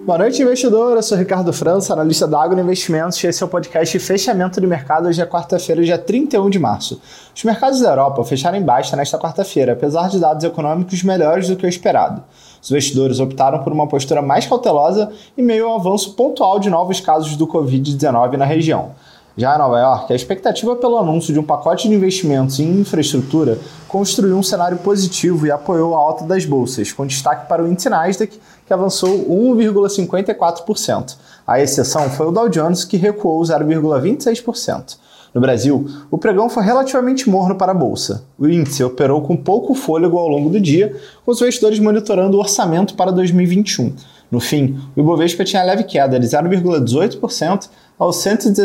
Boa noite, investidor. Eu sou Ricardo França, analista da Ágora Investimentos, e esse é o podcast Fechamento de Mercado. Hoje é quarta-feira, dia 31 de março. Os mercados da Europa fecharam em baixa nesta quarta-feira, apesar de dados econômicos melhores do que o esperado. Os investidores optaram por uma postura mais cautelosa em meio ao avanço pontual de novos casos do Covid-19 na região. Já em Nova York, a expectativa pelo anúncio de um pacote de investimentos em infraestrutura construiu um cenário positivo e apoiou a alta das bolsas, com destaque para o índice Nasdaq, que avançou 1,54%. A exceção foi o Dow Jones, que recuou 0,26%. No Brasil, o pregão foi relativamente morno para a bolsa. O índice operou com pouco fôlego ao longo do dia, com os investidores monitorando o orçamento para 2021. No fim, o Ibovespa tinha leve queda de 0,18% aos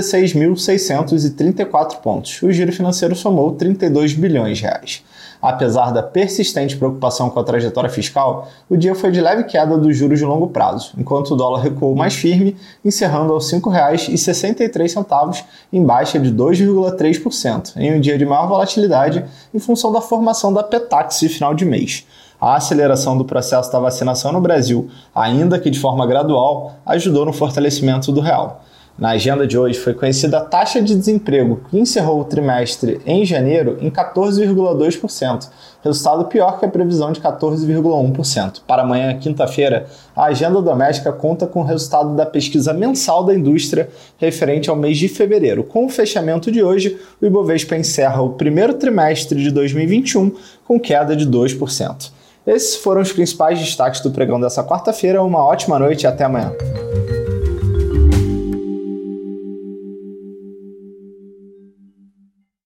116.634 pontos. O giro financeiro somou 32 bilhões de reais. Apesar da persistente preocupação com a trajetória fiscal, o dia foi de leve queda dos juros de longo prazo, enquanto o dólar recuou mais firme, encerrando aos R$ 5,63, em baixa de 2,3%, em um dia de maior volatilidade em função da formação da PETAX de final de mês. A aceleração do processo da vacinação no Brasil, ainda que de forma gradual, ajudou no fortalecimento do real. Na agenda de hoje foi conhecida a taxa de desemprego, que encerrou o trimestre em janeiro em 14,2%, resultado pior que a previsão de 14,1%. Para amanhã, quinta-feira, a agenda doméstica conta com o resultado da pesquisa mensal da indústria referente ao mês de fevereiro. Com o fechamento de hoje, o Ibovespa encerra o primeiro trimestre de 2021 com queda de 2%. Esses foram os principais destaques do pregão dessa quarta-feira. Uma ótima noite e até amanhã.